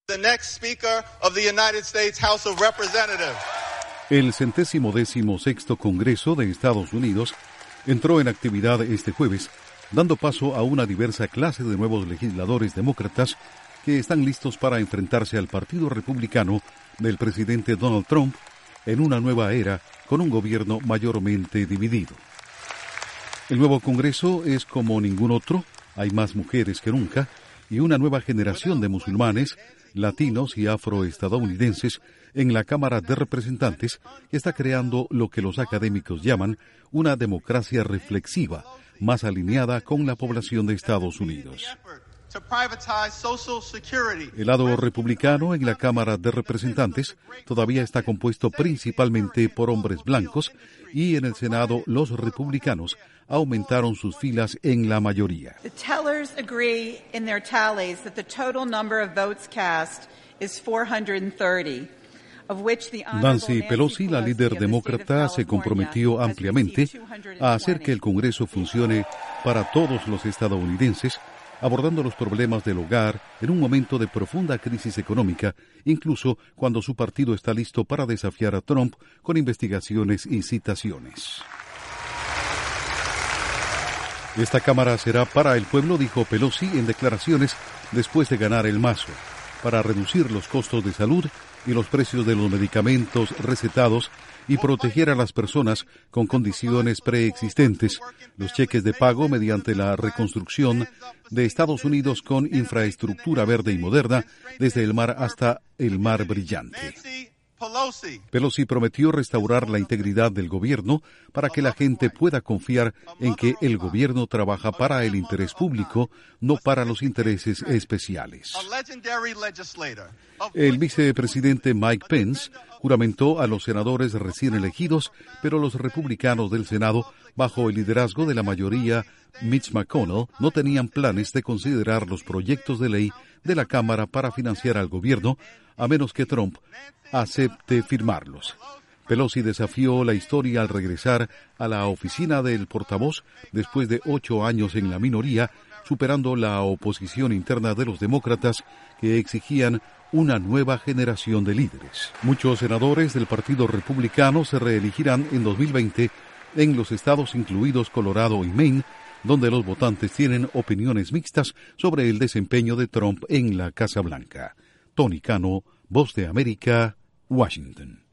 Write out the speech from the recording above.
El 116º Congreso de Estados Unidos entró en actividad este jueves, dando paso a una diversa clase de nuevos legisladores demócratas que están listos para enfrentarse al Partido Republicano del presidente Donald Trump en una nueva era con un gobierno mayormente dividido. El nuevo Congreso es como ningún otro, hay más mujeres que nunca y una nueva generación de musulmanes, latinos y afroestadounidenses en la Cámara de Representantes que está creando lo que los académicos llaman una democracia reflexiva, más alineada con la población de Estados Unidos. El lado republicano en la Cámara de Representantes todavía está compuesto principalmente por hombres blancos y en el Senado los republicanos aumentaron sus filas en la mayoría. The tellers agree in their tallies that the total number of votes cast is 430. Nancy Pelosi, la líder demócrata, se comprometió ampliamente a hacer que el Congreso funcione para todos los estadounidenses, abordando los problemas del hogar en un momento de profunda crisis económica, incluso cuando su partido está listo para desafiar a Trump con investigaciones y citaciones. Esta Cámara será para el pueblo, dijo Pelosi en declaraciones después de ganar el mazo, para reducir los costos de salud y los precios de los medicamentos recetados y proteger a las personas con condiciones preexistentes, los cheques de pago mediante la reconstrucción de Estados Unidos con infraestructura verde y moderna desde el mar hasta el mar brillante. Pelosi prometió restaurar la integridad del gobierno para que la gente pueda confiar en que el gobierno trabaja para el interés público, no para los intereses especiales. El vicepresidente Mike Pence juramentó a los senadores recién elegidos, pero los republicanos del Senado, bajo el liderazgo de la mayoría, Mitch McConnell, no tenían planes de considerar los proyectos de ley de la Cámara para financiar al gobierno, a menos que Trump acepte firmarlos. Pelosi desafió la historia al regresar a la oficina del portavoz después de 8 años en la minoría, superando la oposición interna de los demócratas que exigían una nueva generación de líderes. Muchos senadores del Partido Republicano se reelegirán en 2020 en los estados incluidos Colorado y Maine, donde los votantes tienen opiniones mixtas sobre el desempeño de Trump en la Casa Blanca. Tony Cano, Voz de América, Washington.